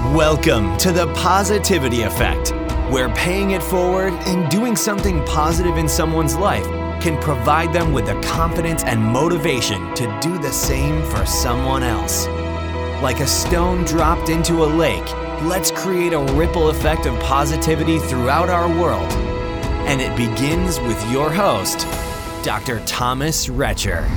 Welcome to the Positivity Effect, where paying it forward and doing something positive in someone's life can provide them with the confidence and motivation to do the same for someone else. Like a stone dropped into a lake, let's create a ripple effect of positivity throughout our world. And it begins with your host, Dr. Thomas Retcher.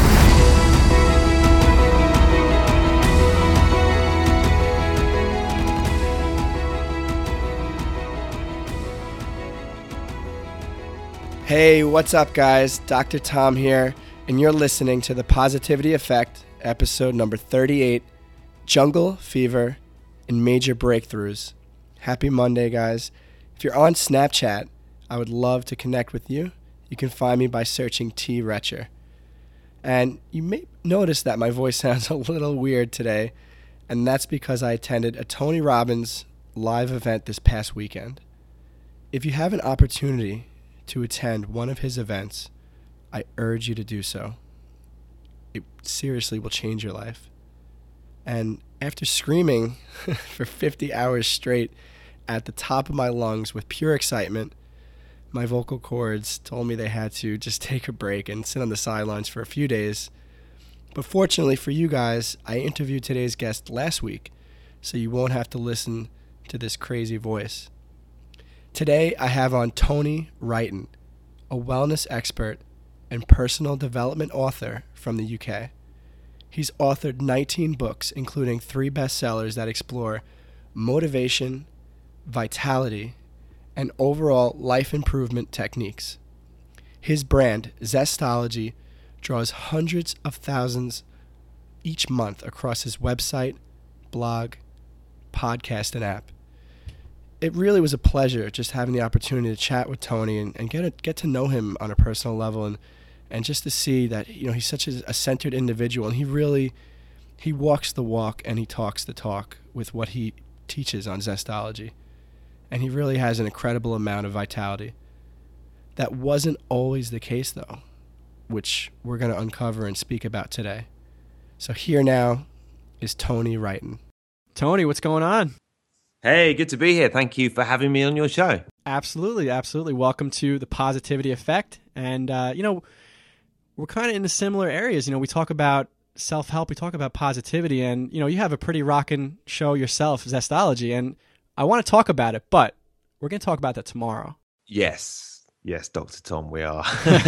Hey, what's up, guys? Dr. Tom here, and you're listening to The Positivity Effect, episode number 38, Jungle Fever and Major Breakthroughs. Happy Monday, guys. If you're on Snapchat, I would love to connect with you. You can find me by searching T. Retcher. And you may notice that my voice sounds a little weird today, and that's because I attended a Tony Robbins live event this past weekend. If you have an opportunity to attend one of his events, I urge you to do so. It seriously will change your life. And after screaming for 50 hours straight at the top of my lungs with pure excitement, my vocal cords told me they had to just take a break and sit on the sidelines for a few days. But fortunately for you guys, I interviewed today's guest last week, so you won't have to listen to this crazy voice. Today, I have on Tony Wrighton, a wellness expert and personal development author from the UK. He's authored 19 books, including 3 bestsellers that explore motivation, vitality, and overall life improvement techniques. His brand, Zestology, draws hundreds of thousands each month across his website, blog, podcast, and app. It really was a pleasure just having the opportunity to chat with Tony and get to know him on a personal level and just to see that, you know, he's such a centered individual, and he walks the walk and he talks the talk with what he teaches on Zestology. And he really has an incredible amount of vitality. That wasn't always the case, though, which we're going to uncover and speak about today. So here now is Tony Wrighton. Tony, what's going on? Hey, good to be here. Thank you for having me on your show. Absolutely, absolutely. Welcome to the Positivity Effect. And, we're kind of in the similar areas. You know, we talk about self-help, we talk about positivity, and, you know, you have a pretty rockin' show yourself, Zestology, and I want to talk about it, but we're going to talk about that tomorrow. Yes, Dr. Tom, we are.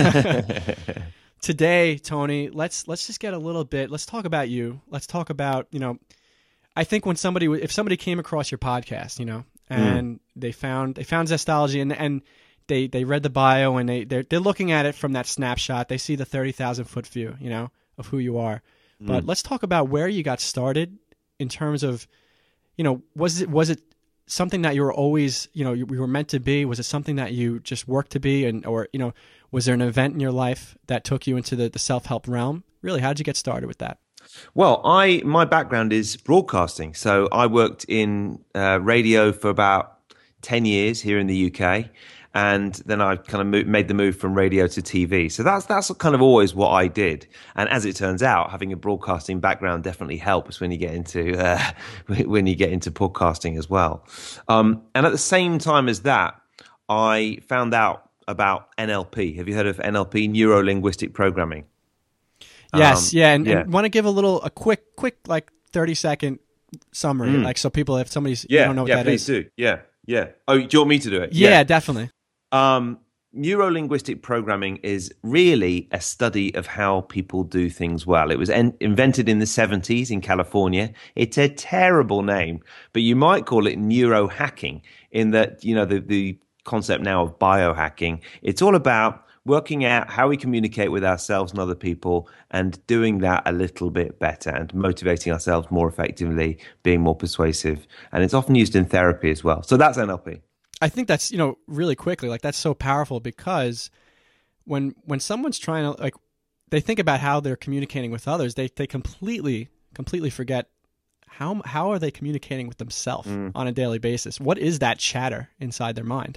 Today, Tony, let's just get a little bit, let's talk about you. Let's talk about, you know, I think if somebody came across your podcast, you know, and they found Zestology and they read the bio and they're looking at it from that snapshot, they see the 30,000-foot view, you know, of who you are. But let's talk about where you got started in terms of, you know, was it something that you were always, you know, you were meant to be? Was it something that you just worked to be, or you know, was there an event in your life that took you into the self-help realm? Really, how did you get started with that? Well, my background is broadcasting. So I worked in radio for about 10 years here in the UK. And then I kind of made the move from radio to TV. So that's kind of always what I did. And as it turns out, having a broadcasting background definitely helps when you get into podcasting as well. And at the same time as that, I found out about NLP. Have you heard of NLP, Neuro Linguistic Programming? Yes, and want to give a quick like 30-second summary, like so people, if somebody's you don't know what that is. Yeah, please do. Yeah. Oh, do you want me to do it? Yeah, definitely. Neuro-linguistic programming is really a study of how people do things well. It was invented in the 70s in California. It's a terrible name, but you might call it neurohacking in that, you know, the concept now of biohacking. It's all about working out how we communicate with ourselves and other people and doing that a little bit better and motivating ourselves more effectively, being more persuasive. And it's often used in therapy as well. So that's NLP. I think that's, you know, really quickly, like that's so powerful because when someone's trying to, like, they think about how they're communicating with others, they completely forget how are they communicating with themselves on a daily basis? What is that chatter inside their mind?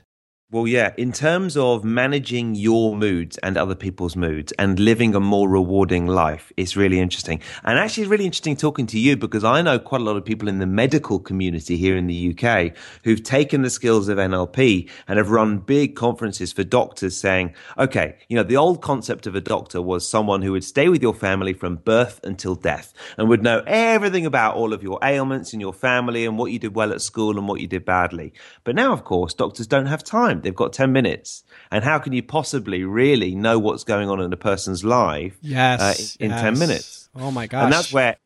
Well, yeah, in terms of managing your moods and other people's moods and living a more rewarding life, it's really interesting. And actually, it's really interesting talking to you because I know quite a lot of people in the medical community here in the UK who've taken the skills of NLP and have run big conferences for doctors saying, okay, the old concept of a doctor was someone who would stay with your family from birth until death and would know everything about all of your ailments in your family and what you did well at school and what you did badly. But now, of course, doctors don't have time. They've got 10 minutes. And how can you possibly really know what's going on in a person's life in 10 minutes? Oh, my gosh. And that's where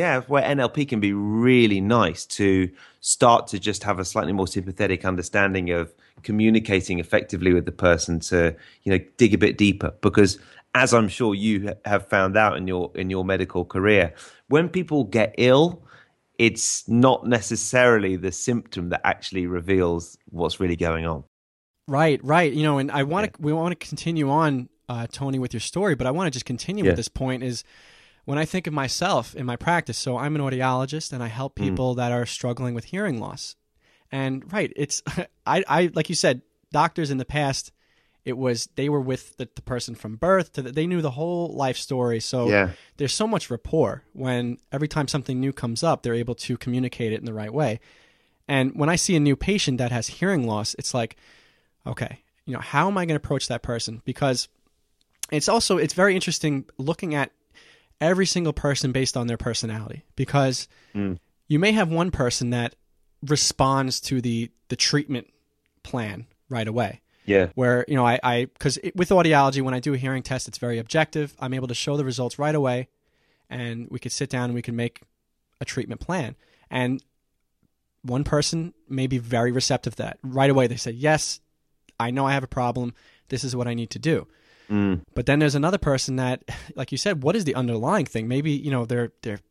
NLP can be really nice to start to just have a slightly more sympathetic understanding of communicating effectively with the person to, dig a bit deeper. Because as I'm sure you have found out in your medical career, when people get ill, it's not necessarily the symptom that actually reveals what's really going on. Right. And we want to continue on, Tony, with your story, but I want to just continue with this point is when I think of myself in my practice. So I'm an audiologist and I help people that are struggling with hearing loss. And it's, I like you said, doctors in the past, they were with the person from birth they knew the whole life story. So there's so much rapport when every time something new comes up, they're able to communicate it in the right way. And when I see a new patient that has hearing loss, it's like, okay, how am I going to approach that person? Because it's very interesting looking at every single person based on their personality, because you may have one person that responds to the treatment plan right away. Yeah. Where, because with audiology, when I do a hearing test, it's very objective. I'm able to show the results right away, and we could sit down and we can make a treatment plan. And one person may be very receptive to that. Right away, they say, yes, I know I have a problem. This is what I need to do. But then there's another person that, like you said, what is the underlying thing? Maybe, they're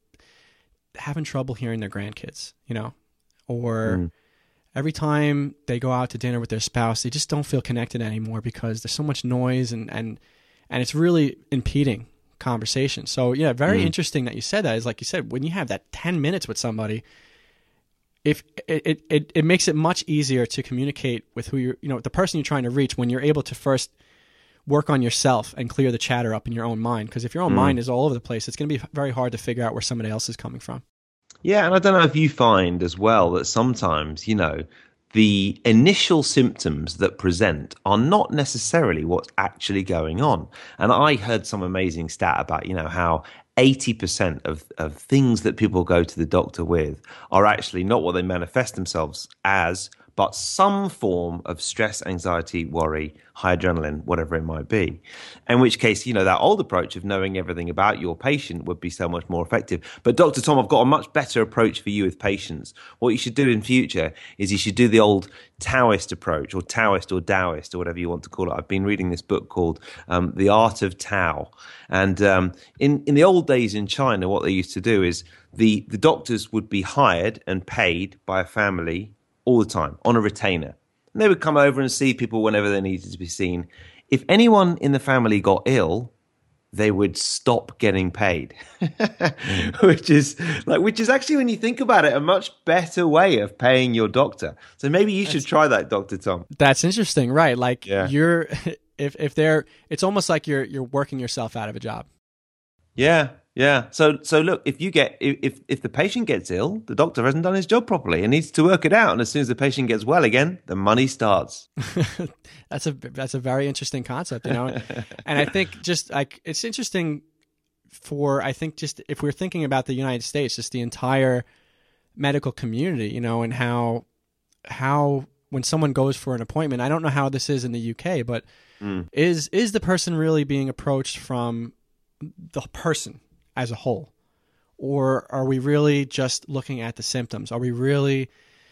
having trouble hearing their grandkids, or every time they go out to dinner with their spouse, they just don't feel connected anymore because there's so much noise and it's really impeding conversation. So yeah, very interesting that you said that. Is like you said, when you have that 10 minutes with somebody, if it makes it much easier to communicate with who you're, the person you're trying to reach, when you're able to first work on yourself and clear the chatter up in your own mind. Because if your own mind is all over the place, it's going to be very hard to figure out where somebody else is coming from. Yeah, and I don't know if you find as well that sometimes, the initial symptoms that present are not necessarily what's actually going on. And I heard some amazing stat about, how 80% of things that people go to the doctor with are actually not what they manifest themselves as, but some form of stress, anxiety, worry, high adrenaline, whatever it might be. In which case, that old approach of knowing everything about your patient would be so much more effective. But Dr. Tom, I've got a much better approach for you with patients. What you should do in future is you should do the old Taoist approach, or Taoist or Taoist, or whatever you want to call it. I've been reading this book called The Art of Tao. And in the old days in China, what they used to do is the doctors would be hired and paid by a family all the time on a retainer. And they would come over and see people whenever they needed to be seen. If anyone in the family got ill, they would stop getting paid, which is actually, when you think about it, a much better way of paying your doctor. So maybe you should try that, Dr. Tom. That's interesting, right? Like you're, if they're, it's almost like you're working yourself out of a job. Yeah. So look, if the patient gets ill, the doctor hasn't done his job properly and needs to work it out. And as soon as the patient gets well again, the money starts. That's a very interesting concept, And I think just like it's interesting just if we're thinking about the United States, just the entire medical community, and how when someone goes for an appointment, I don't know how this is in the UK, but is the person really being approached from the person as a whole, or are we really just looking at the symptoms? Are we really,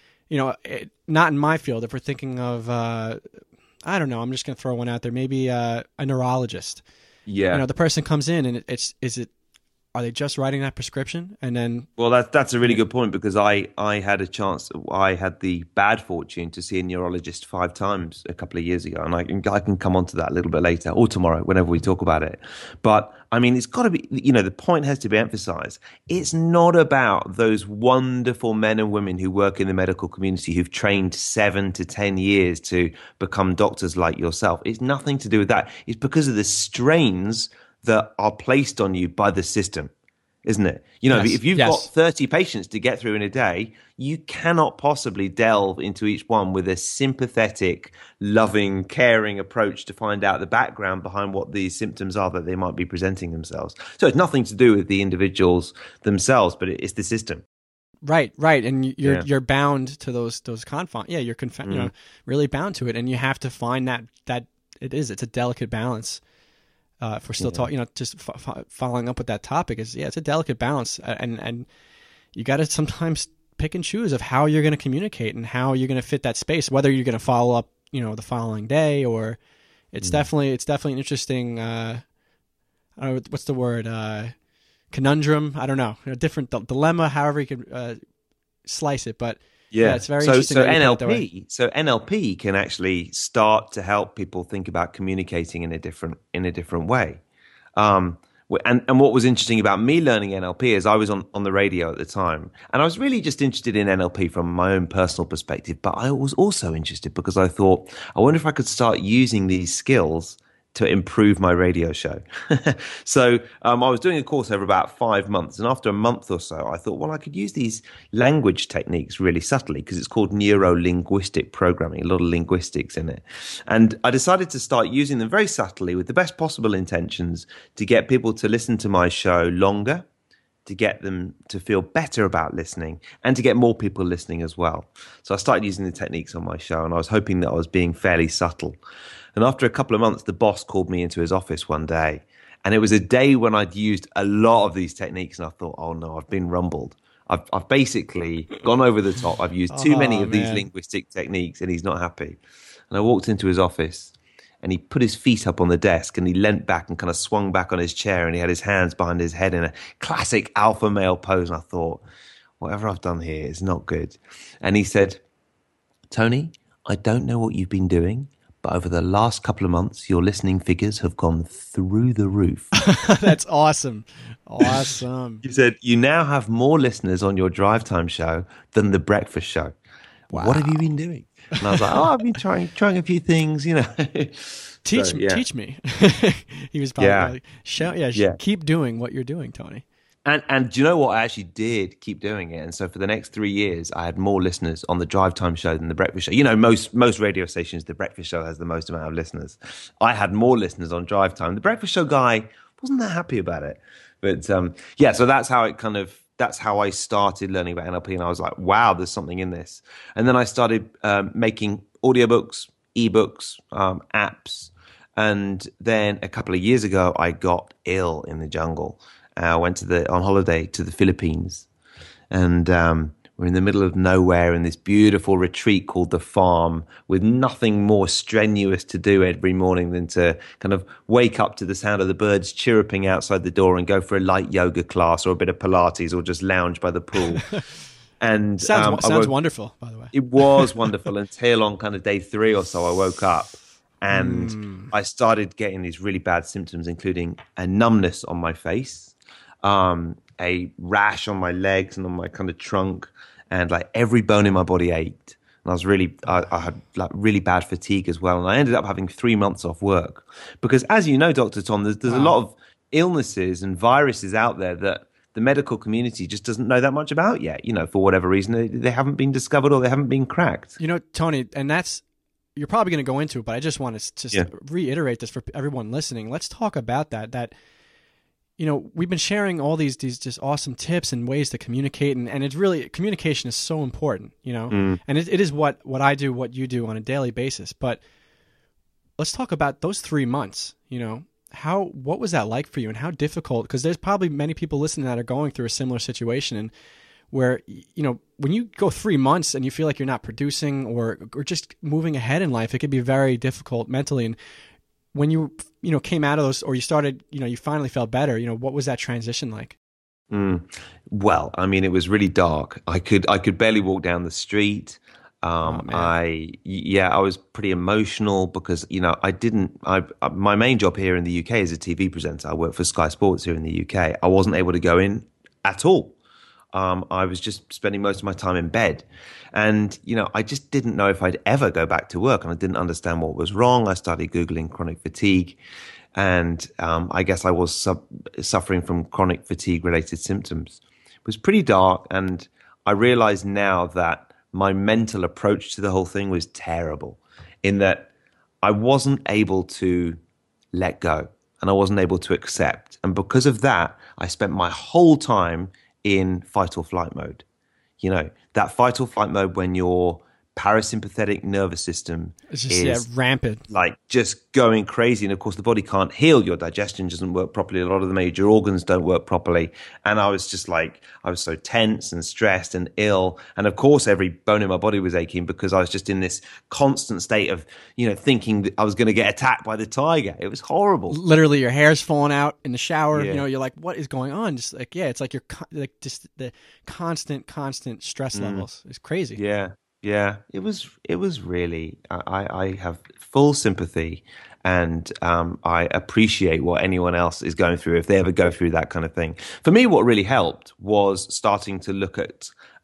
not in my field, if we're thinking of, I don't know, I'm just going to throw one out there, maybe a neurologist. Yeah. The person comes in and is it are they just writing that prescription and then? Well, that's a really good point, because I had the bad fortune to see a neurologist 5 times a couple of years ago, and I can come on to that a little bit later or tomorrow whenever we talk about it. But I mean, it's got to be, the point has to be emphasized. It's not about those wonderful men and women who work in the medical community who've trained 7 to 10 years to become doctors like yourself. It's nothing to do with that. It's because of the strains that are placed on you by the system, isn't it? Yes, if you've got 30 patients to get through in a day, you cannot possibly delve into each one with a sympathetic, loving, caring approach to find out the background behind what these symptoms are that they might be presenting themselves. So it's nothing to do with the individuals themselves, but it's the system. Right, and you're bound to those confines. Yeah, you're really bound to it, and you have to find that it's a delicate balance. If we're still talking, just following up with that topic, it's a delicate balance, and you got to sometimes pick and choose of how you're going to communicate and how you're going to fit that space. Whether you're going to follow up, the following day, or it's definitely an interesting. What's the word? Conundrum. I don't know. A different dilemma. However you could slice it, but. Yeah, it's very interesting. So NLP can actually start to help people think about communicating in a different way. And what was interesting about me learning NLP is I was on the radio at the time, and I was really just interested in NLP from my own personal perspective. But I was also interested because I thought, I wonder if I could start using these skills to improve my radio show. So I was doing a course over about 5 months. And after a month or so, I thought, well, I could use these language techniques really subtly, because it's called neuro-linguistic programming, a lot of linguistics in it. And I decided to start using them very subtly with the best possible intentions to get people to listen to my show longer, to get them to feel better about listening, and to get more people listening as well. So I started using the techniques on my show, and I was hoping that I was being fairly subtle. And after a couple of months, the boss called me into his office one day, and it was a day when I'd used a lot of these techniques, and I thought, oh no, I've been rumbled. I've basically gone over the top. I've used too many of these linguistic techniques, and he's not happy. And I walked into his office, and he put his feet up on the desk, and he leant back and kind of swung back on his chair, and he had his hands behind his head in a classic alpha male pose. And I thought, whatever I've done here is not good. And he said, Tony, I don't know what you've been doing, but over the last couple of months, your listening figures have gone through the roof. That's awesome. Awesome. He said, you now have more listeners on your drive time show than the breakfast show. Wow. What have you been doing? And I was like, I've been trying a few things, Teach me. He was probably like, keep doing what you're doing, Tony. And do you know what? I actually did keep doing it. And so for the next 3 years, I had more listeners on the drive time show than the breakfast show. Most radio stations, the breakfast show has the most amount of listeners. I had more listeners on drive time. The breakfast show guy wasn't that happy about it. But so that's how I started learning about NLP. And I was like, wow, there's something in this. And then I started making audiobooks, ebooks, apps. And then a couple of years ago, I got ill in the jungle. I went on holiday to the Philippines, and we're in the middle of nowhere in this beautiful retreat called The Farm, with nothing more strenuous to do every morning than to kind of wake up to the sound of the birds chirruping outside the door and go for a light yoga class or a bit of Pilates or just lounge by the pool. And sounds wonderful, by the way. It was wonderful until on kind of day 3 or so I woke up. And I started getting these really bad symptoms, including a numbness on my face, a rash on my legs and on my kind of trunk, and like every bone in my body ached. And I had like really bad fatigue as well. And I ended up having 3 months off work because, as you know, Dr. Tom, there's a lot of illnesses and viruses out there that the medical community just doesn't know that much about yet. For whatever reason, they haven't been discovered or they haven't been cracked. Tony, and you're probably going to go into it, but I just want to just reiterate this for everyone listening. Let's talk about that, we've been sharing all these just awesome tips and ways to communicate. And it's really, communication is so important, and it is what I do, what you do on a daily basis. But let's talk about those 3 months, what was that like for you and how difficult? Because there's probably many people listening that are going through a similar situation, and where, when you go 3 months and you feel like you're not producing or just moving ahead in life, it can be very difficult mentally. And when you came out of those, or you started, you finally felt better, what was that transition like? Well, I mean, it was really dark. I could barely walk down the street. Oh, man. I was pretty emotional because, my main job here in the UK is a TV presenter. I work for Sky Sports here in the UK. I wasn't able to go in at all. I was just spending most of my time in bed. And, I just didn't know if I'd ever go back to work, and I didn't understand what was wrong. I started Googling chronic fatigue, and I guess I was suffering from chronic fatigue related symptoms. It was pretty dark, and I realize now that my mental approach to the whole thing was terrible, in that I wasn't able to let go and I wasn't able to accept. And because of that, I spent my whole time in fight or flight mode. That fight or flight mode when your parasympathetic nervous system It's just rampant. like just going crazy. And of course, the body can't heal. Your digestion doesn't work properly. A lot of the major organs don't work properly. And I was just like, I was so tense and stressed and ill. And of course, every bone in my body was aching because I was just in this constant state of, thinking that I was going to get attacked by the tiger. It was horrible. Literally, your hair's falling out in the shower. Yeah. You're like, what is going on? Just like, it's like you're just the constant stress levels. It's crazy. Yeah, it was really, I have full sympathy, and I appreciate what anyone else is going through if they ever go through that kind of thing. For me, what really helped was starting to look at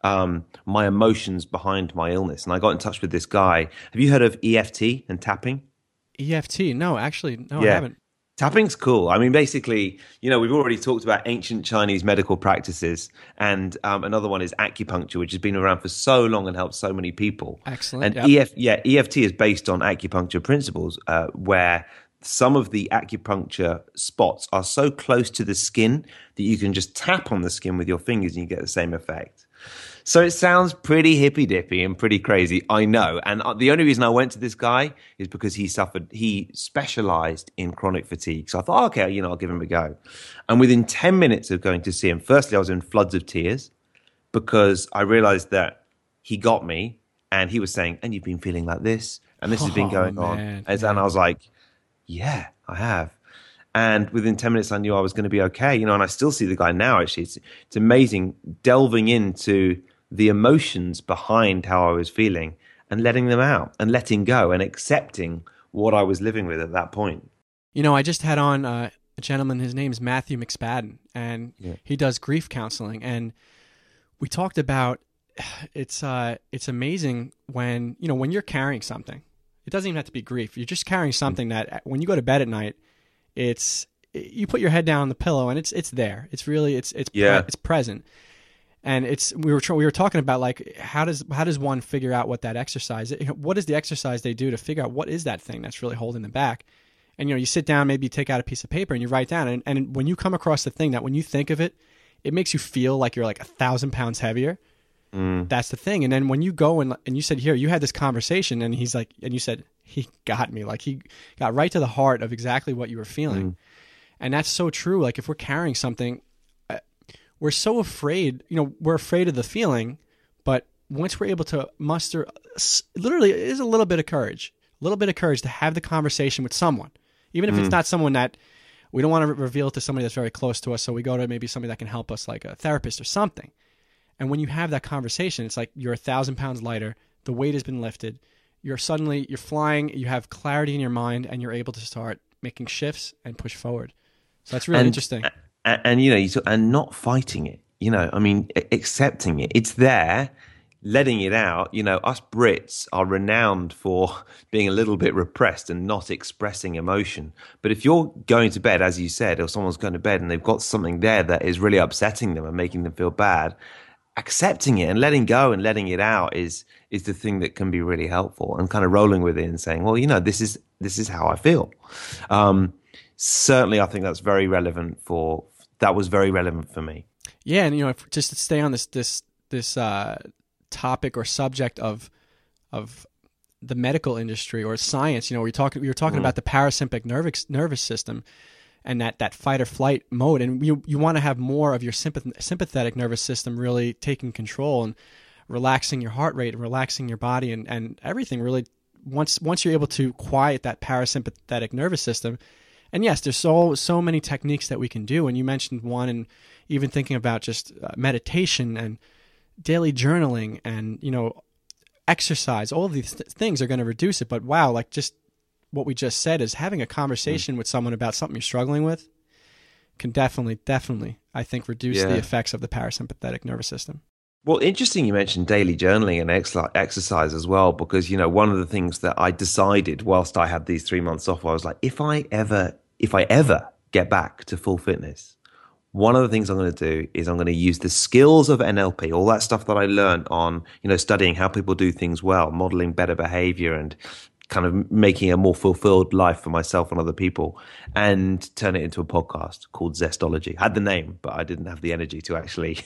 my emotions behind my illness. And I got in touch with this guy. Have you heard of EFT and tapping? EFT? No, actually, no, Yeah. I haven't. Tapping's cool. I mean, basically, we've already talked about ancient Chinese medical practices, and another one is acupuncture, which has been around for so long and helped so many people. Excellent. And Yep. EFT is based on acupuncture principles, where some of the acupuncture spots are so close to the skin that you can just tap on the skin with your fingers and you get the same effect. So it sounds pretty hippy-dippy and pretty crazy, I know. And the only reason I went to this guy is because he specialized in chronic fatigue. So I thought, okay, I'll give him a go. And within 10 minutes of going to see him, firstly, I was in floods of tears because I realized that he got me and he was saying, and you've been feeling like this, and this has been going on. And I was like, yeah, I have. And within 10 minutes, I knew I was going to be okay, and I still see the guy now, actually. It's amazing delving into the emotions behind how I was feeling and letting them out and letting go and accepting what I was living with at that point. I just had on a gentleman, his name is Matthew McSpadden, and he does grief counseling. And we talked about it's amazing when you're carrying something. It doesn't even have to be grief. You're just carrying something that when you go to bed at night, you put your head down on the pillow and it's there. It's really it's present. And we were talking about, like, how does one figure out what that exercise? What is the exercise they do to figure out what is that thing that's really holding them back? And you sit down, maybe you take out a piece of paper and you write down. And when you come across the thing that when you think of it, it makes you feel like you're like 1,000 pounds heavier. That's the thing. And then when you go and you said, here, you had this conversation, and he's like, and you said, he got me. Like, he got right to the heart of exactly what you were feeling. And that's so true. Like, if we're carrying something, we're so afraid, we're afraid of the feeling, but once we're able to muster, literally, it is a little bit of courage to have the conversation with someone, even if it's not someone that we don't want to reveal to somebody that's very close to us. So we go to maybe somebody that can help us, like a therapist or something. And when you have that conversation, it's like you're 1,000 pounds lighter. The weight has been lifted. You're flying. You have clarity in your mind, and you're able to start making shifts and push forward. So that's really interesting. And not fighting it. I mean, accepting it. It's there, letting it out. Us Brits are renowned for being a little bit repressed and not expressing emotion. But if you're going to bed, as you said, or someone's going to bed and they've got something there that is really upsetting them and making them feel bad, accepting it and letting go and letting it out is the thing that can be really helpful, and kind of rolling with it and saying, well, this is how I feel. Certainly, I think that's very relevant that was very relevant for me. Yeah, and just to stay on this topic or subject of the medical industry or science, we were talking about the parasympathetic nervous system and that fight or flight mode, and you want to have more of your sympathetic nervous system really taking control and relaxing your heart rate and relaxing your body and everything. Really, once you're able to quiet that parasympathetic nervous system And yes, there's so many techniques that we can do. And you mentioned one, and even thinking about just meditation and daily journaling and, exercise. All of these things are going to reduce it. But wow, like just what we just said is having a conversation with someone about something you're struggling with can definitely, I think, reduce the effects of the parasympathetic nervous system. Well, interesting you mentioned daily journaling and exercise as well, because, one of the things that I decided whilst I had these 3 months off, I was like, if I ever get back to full fitness, one of the things I'm going to do is I'm going to use the skills of NLP, all that stuff that I learned on, studying how people do things well, modeling better behavior and kind of making a more fulfilled life for myself and other people, and turn it into a podcast called Zestology. I had the name, but I didn't have the energy to actually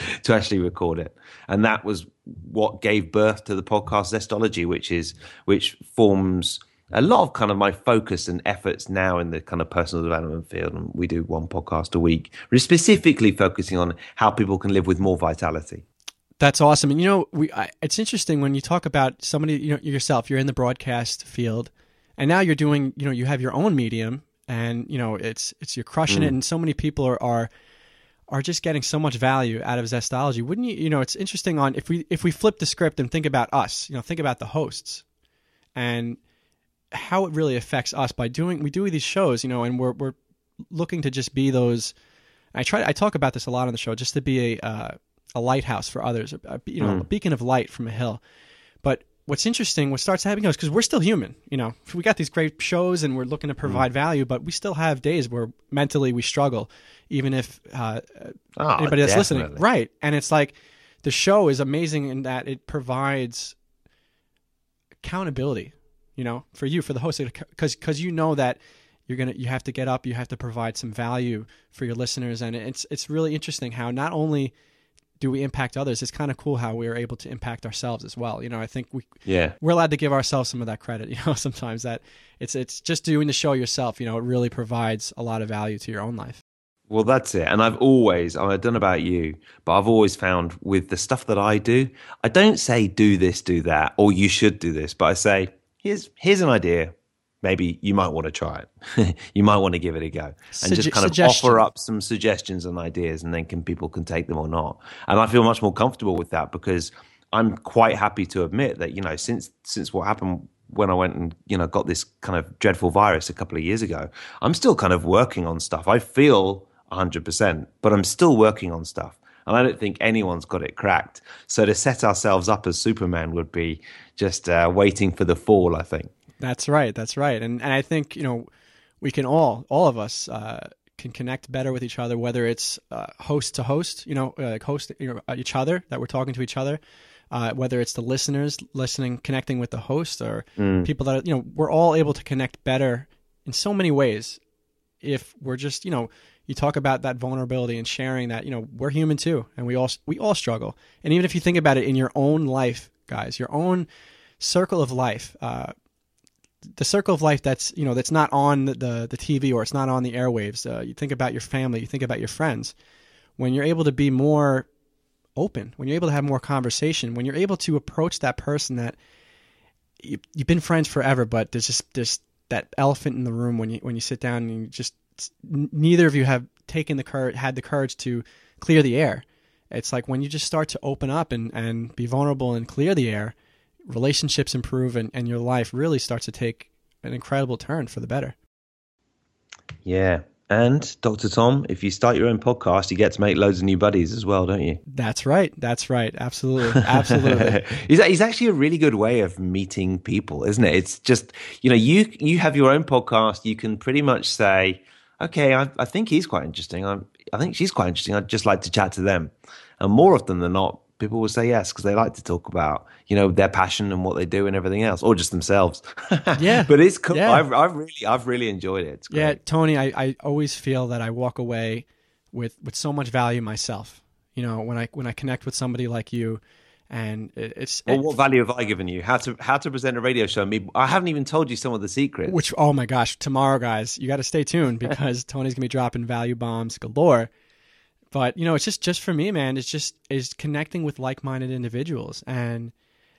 record it. And that was what gave birth to the podcast Zestology, which forms a lot of kind of my focus and efforts now in the kind of personal development field. And we do one podcast a week. We're specifically focusing on how people can live with more vitality. That's awesome. And, it's interesting when you talk about somebody, yourself, you're in the broadcast field, and now you're doing, you have your own medium, and, it's you're crushing it. And so many people are just getting so much value out of Zestology. Wouldn't you, it's interesting if we flip the script and think about us, think about the hosts and how it really affects us by we do these shows, and we're looking to just be those. I talk about this a lot on the show, just to be a lighthouse for others, a beacon of light from a hill. But what's interesting, what starts happening is because we're still human, we got these great shows and we're looking to provide value, but we still have days where mentally we struggle, even if anybody that's listening. Right. And it's like the show is amazing in that it provides accountability, for you, for the host, because that you have to get up, you have to provide some value for your listeners. And it's really interesting how not only do we impact others, it's kind of cool how we are able to impact ourselves as well. I think we're allowed to give ourselves some of that credit, sometimes that it's just doing the show yourself, it really provides a lot of value to your own life. Well, that's it. And I don't know about you, but I've always found with the stuff that I do, I don't say do this, do that, or you should do this, but I say, here's an idea. Maybe you might want to try it. You might want to give it a go, and just kind of offer up some suggestions and ideas, and then people can take them or not. And I feel much more comfortable with that because I'm quite happy to admit that, since what happened when I went and, got this kind of dreadful virus a couple of years ago, I'm still kind of working on stuff. I feel 100%, but I'm still working on stuff. And I don't think anyone's got it cracked. So to set ourselves up as Superman would be just waiting for the fall, I think. That's right. And I think, we can all of us can connect better with each other, whether it's host to host, host each other, that we're talking to each other, whether it's the listeners listening, connecting with the host, or people that are, we're all able to connect better in so many ways if we're just, you talk about that vulnerability and sharing that, we're human too, and we all struggle. And even if you think about it in your own life, guys, your own circle of life, the circle of life that's not on the TV, or it's not on the airwaves. You think about your family, you think about your friends. When you're able to be more open, when you're able to have more conversation, when you're able to approach that person that you've been friends forever, but there's that elephant in the room when you sit down and neither of you have had the courage to clear the air. It's like when you just start to open up and be vulnerable and clear the air, relationships improve, and your life really starts to take an incredible turn for the better. Yeah. And Dr. Tom, if you start your own podcast, you get to make loads of new buddies as well, don't you? That's right. Absolutely. It's actually a really good way of meeting people, isn't it? It's just, you have your own podcast. You can pretty much say, okay, I think he's quite interesting. I think she's quite interesting. I'd just like to chat to them. And more often than not, people will say yes because they like to talk about, their passion and what they do and everything else, or just themselves. Yeah, but it's cool. Yeah. I've really enjoyed it. It's great. Yeah, Tony, I always feel that I walk away with so much value myself. When I connect with somebody like you, and what value have I given you? How to present a radio show? I haven't even told you some of the secrets. Which, oh my gosh, tomorrow, guys, you got to stay tuned because Tony's gonna be dropping value bombs galore. But it's just for me, man. It's connecting with like-minded individuals, and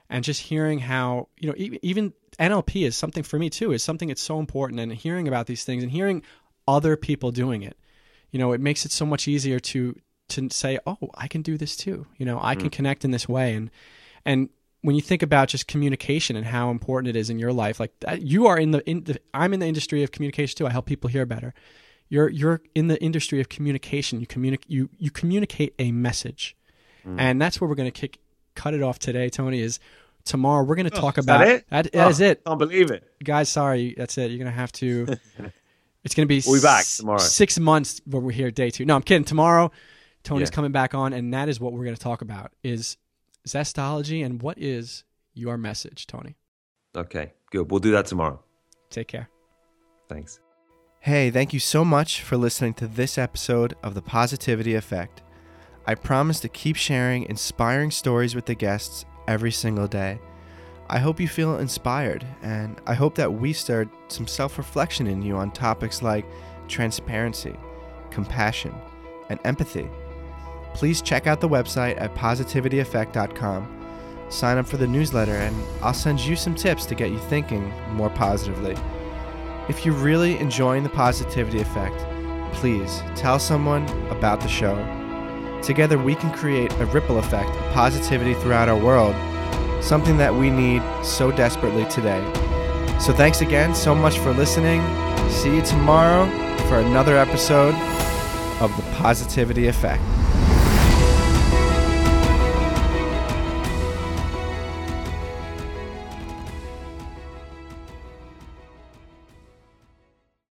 And just hearing how, even NLP is something for me too, is something that's so important. And hearing about these things and hearing other people doing it, it makes it so much easier to say, oh, I can do this too. I can connect in this way. And when you think about just communication and how important it is in your life, like you are I'm in the industry of communication too. I help people hear better. You're in the industry of communication. You communicate a message, and that's where we're going to cut it off today. Tony, is tomorrow we're going to talk about it. That is it. I can't believe it, guys. Sorry, that's it. You're going to have to. It's going to be. We'll be back tomorrow. 6 months when we're here, day 2. No, I'm kidding. Tomorrow, Tony's coming back on, and that is what we're going to talk about: is Zestology and what is your message, Tony? Okay, good. We'll do that tomorrow. Take care. Thanks. Hey, thank you so much for listening to this episode of The Positivity Effect. I promise to keep sharing inspiring stories with the guests every single day. I hope you feel inspired, and I hope that we stirred some self-reflection in you on topics like transparency, compassion, and empathy. Please check out the website at positivityeffect.com. Sign up for the newsletter, and I'll send you some tips to get you thinking more positively. If you're really enjoying The Positivity Effect, please tell someone about the show. Together we can create a ripple effect of positivity throughout our world, something that we need so desperately today. So thanks again so much for listening. See you tomorrow for another episode of The Positivity Effect.